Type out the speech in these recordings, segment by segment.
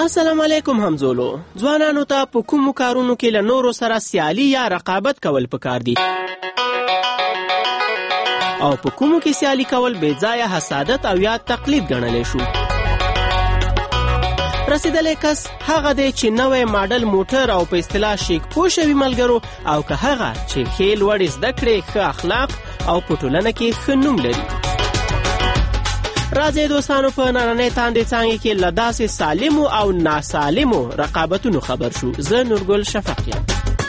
السلام علیکم همزولو. ځوانانو ته په کومو کارونو کې له نورو سره سیالي یا رقابت کول پکار دي او په کومو کې سیالي کول بې ځایه حسادت او یا تقلید ګڼلی شو؟ رسیدلی کس هغه دی چې نوی ماډل موټر او په اصطلاح شیک پوه شوي ملګرو، او که هغه چې ښې لوړې زده کړې، ښه اخلاق او په ټولنه کې ښه نوم لري. راځئ دوستانو په نننۍ تاندې څانګې کې له داسې سالمو او ناسالمو رقابتونو خبر شو. زه نورګل شفق یم.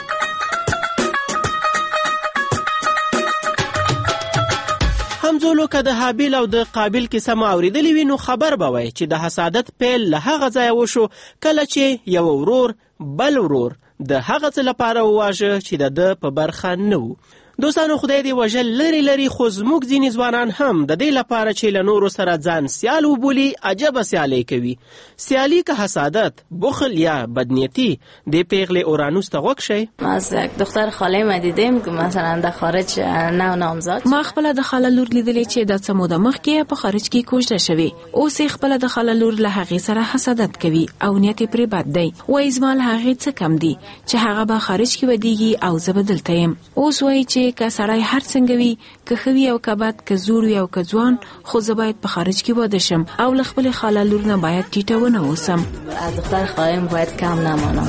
همزولو که د حابیل او د قابیل کیسه مو اورېدلې وي نو خبر به وای چې د حسادت پیل له هغه ځایه وشو کله چې یو ورور بل ورور د هغه څه لپاره وواژه چې د ده په برخه نه و. دوستانو خدای دې وژل لري لري، خو زموږ ځینې ځوانان هم د دې لپاره چې له نورو سره ځان سیال وبولي عجبه سیالۍ کوي. سیالي که حسادت، بخل یا بدنیتی دې پیغلې اورانوس ته غوږ شئ. ما از دختر خاله ما دیدم که مثلا در خارج نو نامزاد. ما خپل د خاله لور لیدلې چې د څه موده مخکې په خارج کې کوژده شوې، اوس یې خپل د خاله لور له هغې سره حسادت کوي او نیت یې پرې بد دی. وایي زما له هغې څه کم دي چې هغه به خارج کې ودیږي او زه به دلته یم. اوس وایي چې که سړی هر څنګه وي، که ښه وي او که بد، که زوړ وي او که ځوان، خو زه باید په خارج کې واده شم او له خپلې خاله لور نه باید ټیټه ونه اوسم. از دختر خاله‌ام باید کم نمانم.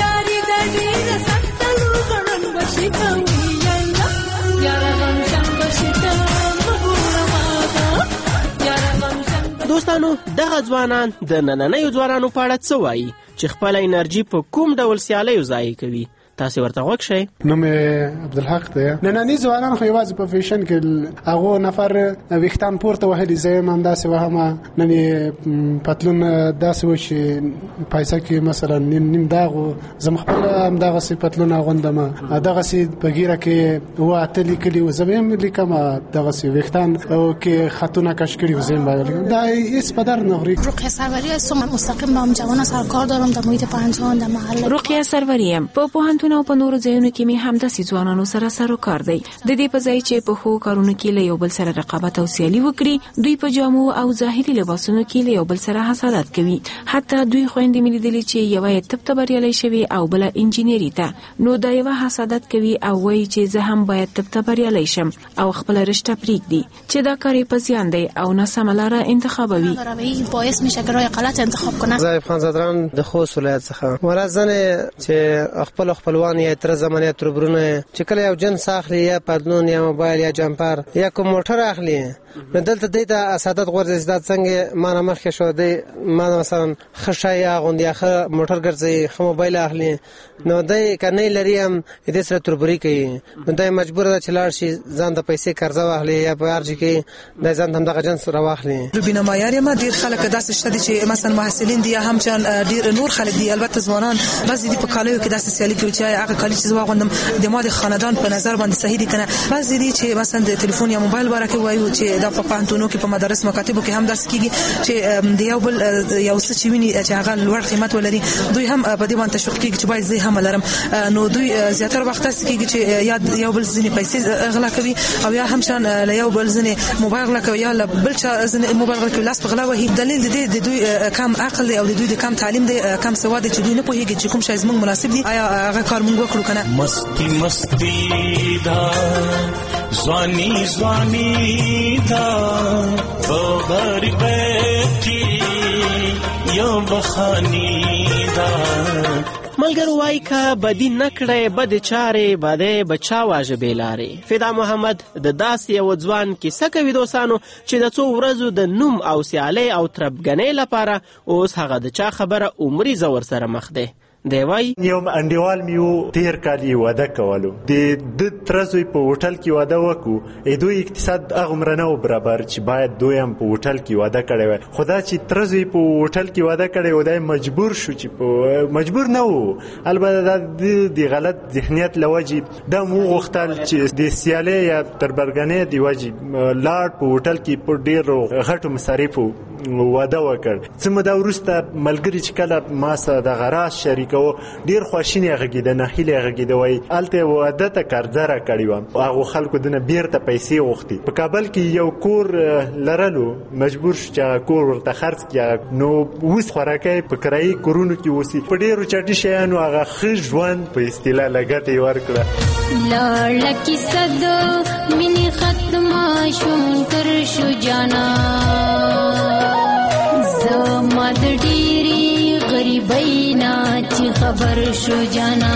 دوستانو دغه ځوانان د نننیو ځوانانو په اړه څه وایي چې خپله انرژي په کوم ډول سیالیو ضایع کوي؟ تاسې ورته غوږ شئ. نوم عبدالحق دی. ننني ځوانان خو یوازې په فیشن کې هغو نفر ویښتان پورته وهلي، زه یم همداسې وهمه. نن یې پتلون داسې و چې پایڅه کې مثلا نیم داغ و، زه خپله همدغسې پتلون اغوندم، دغسې په ږیره کې اوه اته لیکلي و، زه به هم لیکم. دغسې ویښتان کې خطونه کش کړي و، زه هم باید لیکم. دا هیڅ په در نه خوري. رقیه سروری هستم، من مستقیم با هم جوان سرکار دارم در محیط پنجان در محله. رقیه سروری یم. په پوهنتون او په نورو ځایونو کې مې همداسې ځوانانو سره سر و کار دی. د دې په ځای چې په ښو کارونو کې له یو بل سره رقابت او سیالي وکړي، دوی په جامو او ظاهري لباسونو کې له یو بل سره حسادت کوي. حتی دوی خویندې مې لیدلې چې یوه یې طب ته بریالی شوې او بله انجینري ته، نو دا یوه حسادت کوي او وایي چې زه هم باید طب ته بریالی شم او خپله رشته پرېږدي، چې دا کار یې په زیان دی او ناسمه لاره انتخابوي. باعث میشه که راه غلط انتخاب کنه. زایب خان زدران د خوست ولایت څخه. مراد زنې چې خپلوان یا تر زمانه تربرونه چې کله یو جنس اخلي یا پدلون یا موبایل یا جمپر یا کوم موټر اخلي، نو دلته دې ته حسادت غورځي. دا څنګه مانه مخکې شو دی، ما مثلا خشای اغوندي یا موټر ګرځي، خو موبایل اخلي، نو دای کنه لري هم دې سره تربري کوي. نو دای مجبور ده چې لاړ شي ځان د پیسې قرضه واخلي یا په ارجی کې د ځان هم دغه جنس راواخلي. روبینه معیار ما ډیر خلک داسې شته چې مثلا محصلین دي، هم چن ډیر نور خلک دي، البته ځوانان بعضی دي په کالیو کې داسې سیالي کوي چې هغه کالی چې واغوندم د ما د خاندان په نظر باندې صحیح دي کنه. بعضی دي چې مثلا د تلیفون یا موبایل ورکه وایو چې دا په پانتونو کې په مدارس مکاتبو کې هم داسې کیږي چې د یو بل یو څه چې ویني چې هغه لوړ قیمت ولري، دوی هم په دې باندې تشویق کیږي چې باید زه هم لرم. نو دوی زیاتره وخت داسې کیږي چې یا یو بل ځینې پیسې غلا کوي او یا هم شان له یو بل ځینې موبایل غلا کوي یا بل چا ځینې موبایل غلا کوي، لاس په غلا وهي. دلیل دې د دوی کم عقل دی او د دوی د کم تعلیم دی، کم سواد دی چې دوی نه پوهیږي چې کوم شی زموږ مناسب دی، آیا هغه کار موږ وکړو کنه. مستی مستی دا ځواني ځواني دا خبر بیٹی یو بخانی دا. ملګرو وایي که بدي نه کړی بدې چارې بدی بچا واژه بې لارې. فدا محمد د داسې یو ځوان کیسه کوي دوستانو چې د څو ورځو د نوم او سیالۍ او تربګنۍ لپاره اوس هغه د چا خبره عمري زور سره مخ دی. دی وایي یو انډیوال میو تیر کال یې واده کولو، د ترزوی په هوټل کې واده وکړو. دوی اقتصاد هغومره نه و برابر چې باید دوی هم په هوټل کې واده کړی وای، خو دا چې ترزوی په هوټل کې واده کړی و، دا مجبور شو چې مجبور نه و، البته د غلط ذهنیت له وجې دا مو غوښتل چې د سیالۍ یا تربرګنۍ د وجې لاړ په هوټل کې په ډېرو غټو مصارفو واده وکړ. څه موده وروسته ملګري چې کله ما سره دغه راز شریک کوو ډیر خواشینی غږیده ناهیلی غږیده وای الته واده ته قرضه را کړی و هغه خلکو دنه بیرته پیسې غوښتي په کابل کې یو کور لرلو مجبور شو چې کور ورته خرڅ کړي نو اوس خوراکي په کرایي کورونو کې اوسي په ډیرو چټي شیانو هغه ښه ژوند په اصطلاح لګټې ورکړه لړکی صد منی ختمه شوم تر شو جانا زما د ډیری غریبۍ نه چې خبر شو جانا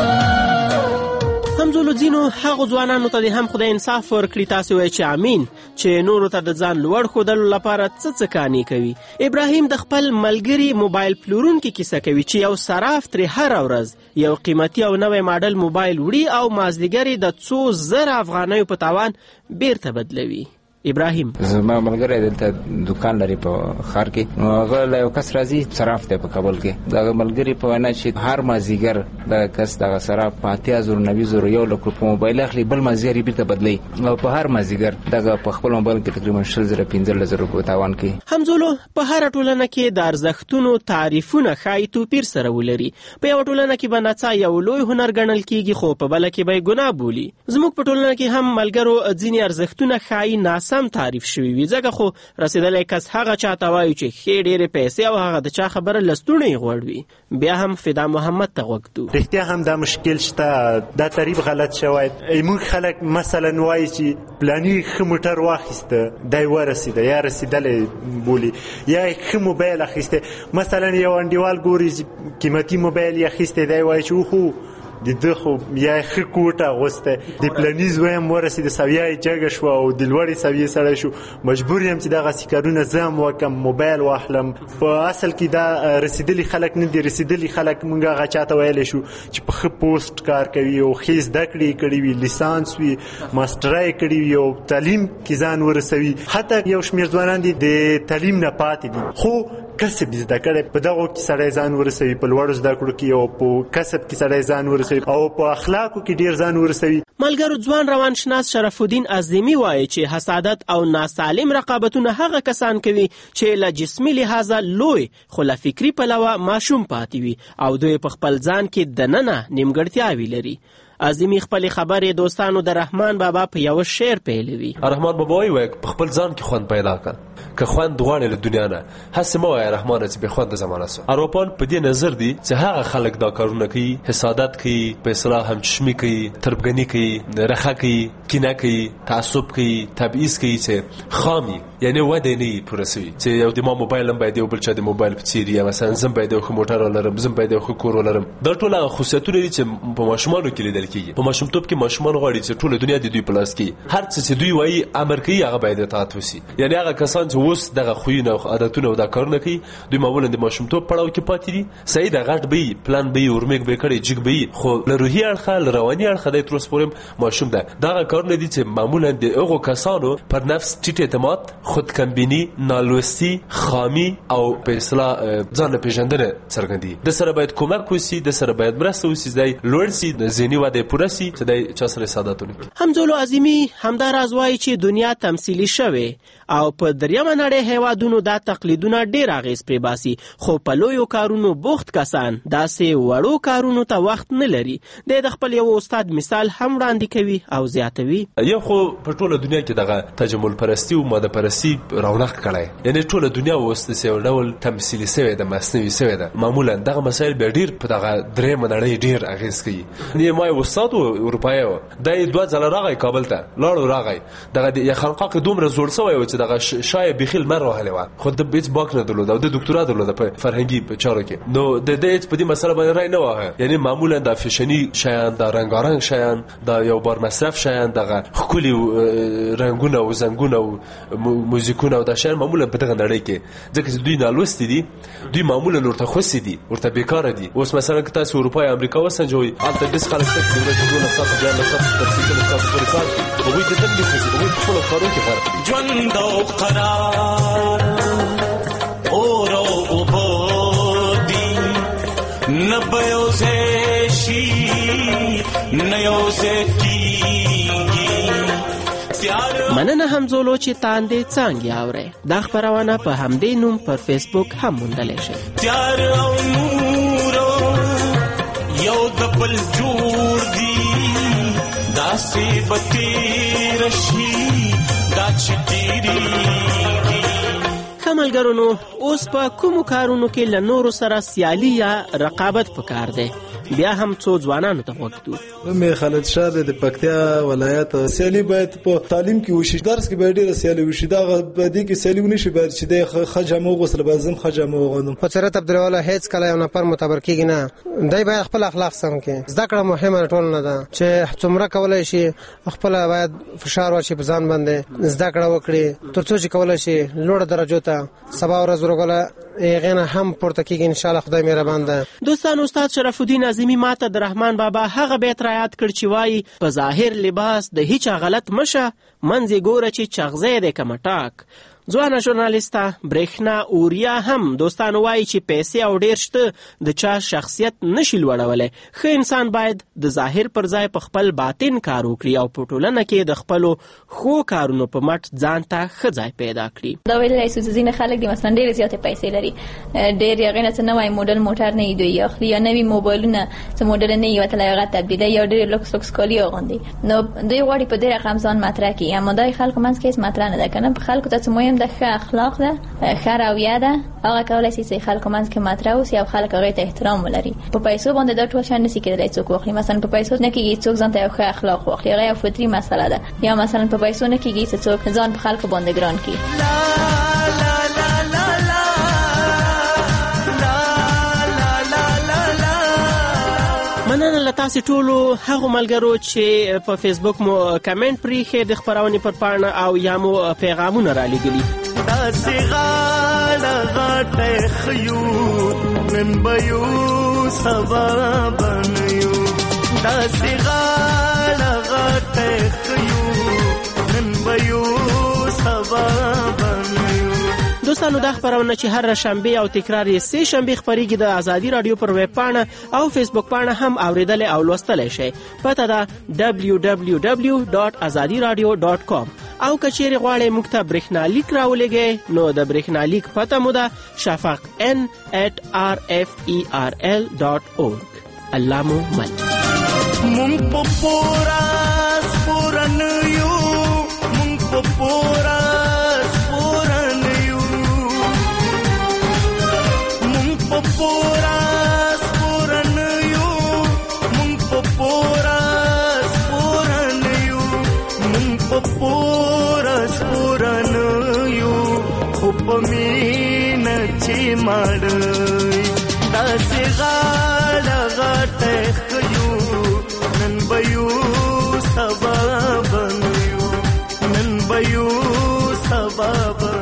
همزولو ځینو هغو ځوانانو ته هم خدای انصاف ورکړي تاسې وایي چې امین چې نورو ته د ځان لوړ ښودلو لپاره څه کانې کوي. ابراهیم د خپل ملګري موبایل پلورونکي کیسه کوي چې یو صراف ترې هره ورځ یو قیمتي او نوی ماډل موبایل وړي او مازدیګر یې د څو زره افغانیو په تاوان بیرته بدلوي. ابراهیم زما ملګری دلته دکان لري په ښار کې نو هغه له یو کس راځي صراف دی په کابل کې دغه ملګري په وینا چې هر مازدیګر دغه کس دغه صراف په 80,000 90,000 1 لک په موبایل اخلي بل مازدیګر یې بیرته بدلوي او په هر مازدیګر دغه په خپل موبایل کې تقریبا 15,000 په تاوان کوي. همزولو په هر ټولنه کې د ارزښتونو تعریفونه ښایي توپیر سره ولري. په یو ټولنه کې به نڅا یو لوی هنر ګڼل کیږي خو په بله کې به یې ګناه بولي. زموږ په ټولنه کې هم ملګرو ځینې ارزښتونه ښایي ناسم تعریف شوي وي ځکه خو رسېدلی کس هغه چاته وایي چې ښې ډېرې پیسې او هغه د چا خبره لستوڼی یې غوړ وي. بیا هم فدا محمد ته غوږ دو. رښتیا هم دا مشکل شته دا تعریف غلط شوی. موږ خلک مثلا وایي چې پلاني ښه موټر واخیسته دی ورسېده یا رسېدلی بولي یا ښه موبایل اخیسته مثلا یو انډیوال ګوري قیمتي موبایل یې اخیستی دی وایي چې خو د ده خو یا ښه کوټ اغوستی د پلاني زوی هم ورسېد سویه یې جګه شوه او د لوړې سویې سړی شو مجبور یم چې دغسې کارونه زه هم وکړم موبایل واخلم. په اصل کې دا رسېدلي خلک نه دي رسېدلي خلک موږ هغه چاته ویلی شو چې په ښه پوسټ کار کوي او ښې زده کړې یې کړي وي لیسانس وي ماسټره یې کړي وي او تعلیم کې ځان ورسوي. حتی یو شمېر ځوانان دي د تعلیم نه پاتې دي خو کسب زده کړی په دغو کې سړی ځان ورسوي په لوړو زده کړو کې او په کسب کې سړی ځان ورسوي او په اخلاقو کې ډیر ځان ورسوي. ملګرو ځوان روانشناس شرف الدین عظیمی وایي چې حسادت او ناسالم رقابتونه هغه کسان کوي چې له جسمي لحاظه لوی خو له فکري پلوه ماشوم پاتې وي او دوی په خپل ځان کې دننه نیمګړتیاوې لري. عظیمی خپل خبرې دوستانو د رحمان بابا په یو شعر پیلوي. رحمان بابا وایي په خپل ځان کې خوند پیدا کړه که خوند غواړې له دنیا نه هسې مه وایه رحمانه چې بې خونده زمانه سو. اروپان په دې نظر دي چې هغه خلک دا کارونه کوي حسادت کوي په اصطلاح همچشمي کوي تربګني کوي رخه کوي کینه کوي تعصب کوي تبعیض کوي چې خامي یعنی وده نه پوره سوي چې یو د ما موبایل هم باید یو بل چا د موبایل په څیر یا مثلا زم باید یو موټر ولرم زم باید یو کور ولرم. دا ټول خصوصیتونه دي چې په ماشومانو کې لیدل کیږي. په ماشومتوب کې ماشومان غواړي چې ټول دنیا د دوی په لاس کې هر څه چې دوی وایي امر کوي هغه باید اطاعت وشي. یعنی هغه کسان چې اوس دغه خویونه او عادتونه او دا کارونه کوي دوی معمولا د ماشومتوب پړاو کې پاتې دي. صحیح د غټ به پلان به ورمېګ به کړي جګ به خو له روحي اړخه له رواني اړخه د تر اوسه پورې ماشوم ده. دا کارونه دي چې معمولا د هغو کسانو پر نفس ټیټ اعتماد خودکمبینی نالوستی خامی او په اصطلاح ځان پیژندنه څرګندي. د سره باید کومک وشي د سره باید مرسته وشي د لوړ سي د ذهني وده پوره سي چې د چا سره سعادتونه. همزولو عظیمی همدا راز وایي چې دنیا تمثیلی شوه او په دریمه نړۍ هیوادونو دا تقلیدونه ډیر اغیز پرې باسي خو په لویو کارونو بوخت کسان داسې وړو کارونو ته وخت نه لري. د خپل یو استاد مثال هم وړاندې کوي او زیاتوي. یو خو په ټوله دنیا کې دغه تجمل پرستی او ماده پرستی رونق کړي یعنی ټوله دنیا وسته یو ډول تمثیلی سوی د مصنوعي سوی ده. معمولا دغه مسایل به ډیر په دغه دریمه نړۍ ډیر اغیز کوي. نه ما استاد اروپایي د دوه ځله راغی کابل ته لاړو راغی دغه یا خلقاق دومره زوړ سوی چې دغه شای بخیل مر راهلی و خو د بیت باک نه درلود او د دکتورا درلود په فرهنګي چارو کې. نو د دې په دې مسله باندې رای نه واه یعنی معمولا د فیشنی شیان د رنگارنګ شیان د یو بار مصرف شیان دغه خولي رنگونه او زنګونه او موزیکونه او د شیان معمولا په دغه نړۍ کې ځکه چې دوی نالوست دي دوی معمولا ورته خوسي دي ورته بیکاره دي. اوس مثلا که تاسو اروپا یا امریکا وسنجوي البته د خلک څخه د ورځې 2 ساعت یا 9 ساعت د سیستم څخه پورې کار کوي او د دې خوسي او خپل کارو کې فرق دي. ژوند او قرار اور او بودی نبیوزه شي نیوزه کیږي. مننه همزولو چې تاندې څنګه اوري. دا خبرونه په همدې نوم پر فیسبوک هم موندلی شئ. تیار او نور یو د بل جوړ دي داسې به تېره شي دا چې تېرېږي. ښه ملګرو، نو اوس په کومو کارونو کې له نورو سره سیالي یا رقابت پکار دی؟ بیا هم څو ځوانانو ته غوږ کړو. مې خالد شاه د پکتیا ولایت سیالي باید په تعلیم کې وشي، درس کې باید ډېره سیالي وشي. دا دې کې سیالي ونشي باید چې د خجمه وغوسل بازم خجمه وغوندم. حضرت عبدالله هیڅ کله یو نفر معتبر کېږي نه، دای باید خپل اخلاق سم کړي. زده کړه مهمه ټول نه ده چې څومره کولای شي خپل باید فشار واچي په ځان باندې زده کړه وکړي ترڅو چې کولای شي لوړ درجو ته سبا ورځ ورغله غینه هم پورته کېږي ان شاء الله. خدای مهربان ده. دوستان، استاد شرف الدین اعظمي ماته د رحمان بابا هغه بیت را یاد کړ چې وایي په ظاهر لباس د هیچا غلط مشه، منځ ګوره چې چغزی دی که مټاک. ځوانه ژورنالیسته برېښنا اوریا هم دوستانو وایي چې پیسې او ډېر شته د چا شخصیت نشي لوړولی. ښه انسان باید د ظاهر پر ځای په خپل باطن کار وکړي او په ټولنه کې د خپلو ښو کارونو په مټ ځان ته ښه ځای پیدا کړي. دا ویلی شو چې ځینې خلک دي مثلا ډېرې زیاتې پیسې لري، ډېر یې هغې نه څه نوی موډل موټر نه یې دوی اخلي یا نوي موبایلونه څه موډل نه یې وتلی هغه تبدیلوي یا ډېر لوکس لوکس کالي اغوندي. نو دوی غواړي په دې رقم ځان مطرح کړي، اما دا خلکو منځ کې هېڅ مطرح نه ده که نه. په خلکو ته څه مهم ده ښه اخلاق ده، ښه رویه ده، هغه کولی شي چې خلکو منځ کې مطرح اوسي او خلک هغې ته احترام ولري. په پیسو باندې دا ټول شیان نشي کېدلی څوک واخلي. مثلا په پیسو نه کېږي څوک ځان ته یو ښه اخلاق واخلي، هغه یو فطري مسله ده. یا مثلا په پیسو نه کېږي چې څوک ځان په خلکو باندې ګران کړي. مننه له تاسې ټولو هغو ملګرو چې په فیسبوک مو کمنټ پرېښې د خپرونې پر پاڼه او یا مو پیغامونه رالیږلي. داسې غاړه غاټه ښیو نن به یو سبا به نه یو، داسې غاړه غاټه ښیو نن به یو سبا به نه یو. دوستانو، دا خپرونه چې هر شنبه او تکرار یې سه شنبه خپریږي د ازادي رادیو پر ویب پاڼه او فیسبوک پاڼه هم اوریدلې او لوستلای شئ. پته ده www.azadiradio.com. او کچېرې غواړئ موږ ته برېښنالیک راولېږئ نو د برېښنالیک پته مو ده shafaq@rferl.org. الله مو مل. مونږ په پورا سپورن یو، مونږ په پورا پورا سپورن یو، مونږ په پورا سپورن یو، مونږ په پورا سپورن یو، خو په مینه چې ماړی داسې غاړه غاټه ښیو نن به یو سبا به نه یو، نن به یو سبا به